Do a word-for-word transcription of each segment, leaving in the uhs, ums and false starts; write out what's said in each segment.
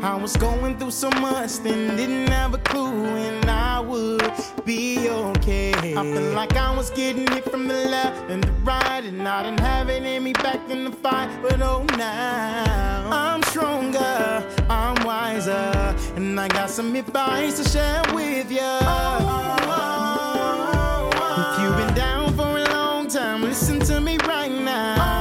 I was going through so much, then didn't have a clue, and I would be okay. I feel like I was getting hit from the left and the right, and I didn't have it in me back in the fight. But oh, now I'm stronger, I'm wiser, and I got some advice to share with you. If you've been down for a long time, listen to me right now.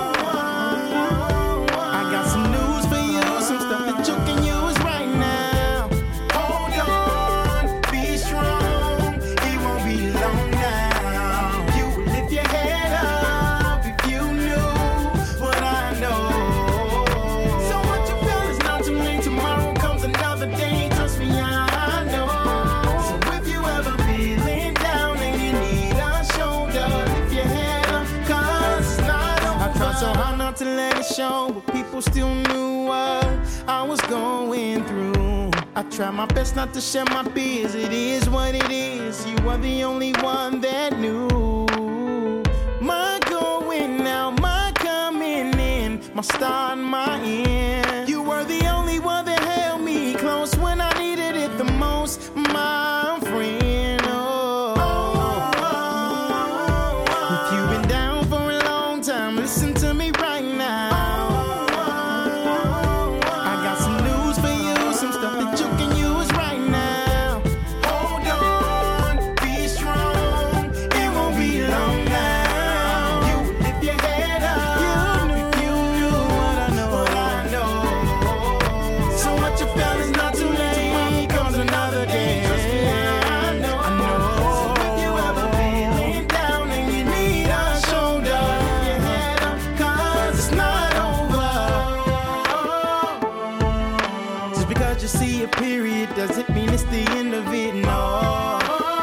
To let it show, but people still knew what I was going through. I try my best not to share my fears. It is what it is. You are the only one that knew. My going out, my coming in, my start and my end. You were the only one that held me close when I needed it the most, my friend. Oh, if you've been down for a long time, listen to me right. Period, does it mean it's the end of it? No.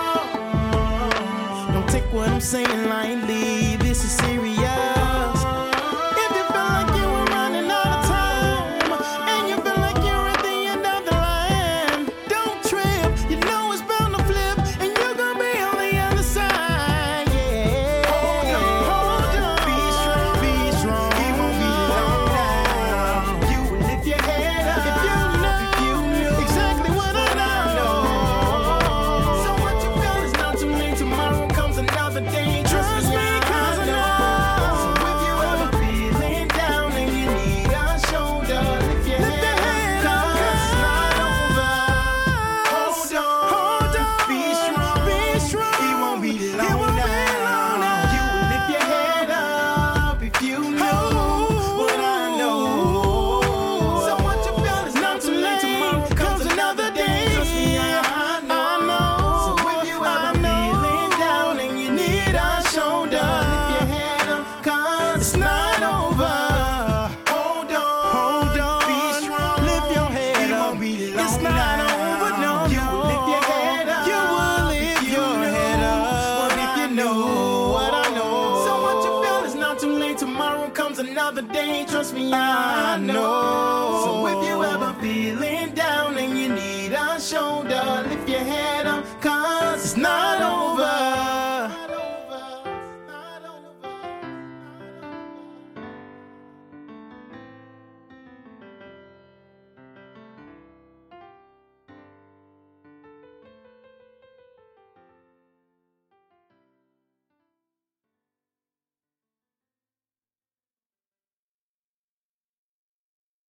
Don't take what I'm saying lightly. This is serious. If you feel like you were running out of time, and you feel like you're at the end of the line, don't trip. You know it's bound to flip, and you're gonna be on the other side. Yeah. Hold on, hold on. Be strong, be strong. It won't be long now. You will lift your head up. If you another day, trust me, I know. So if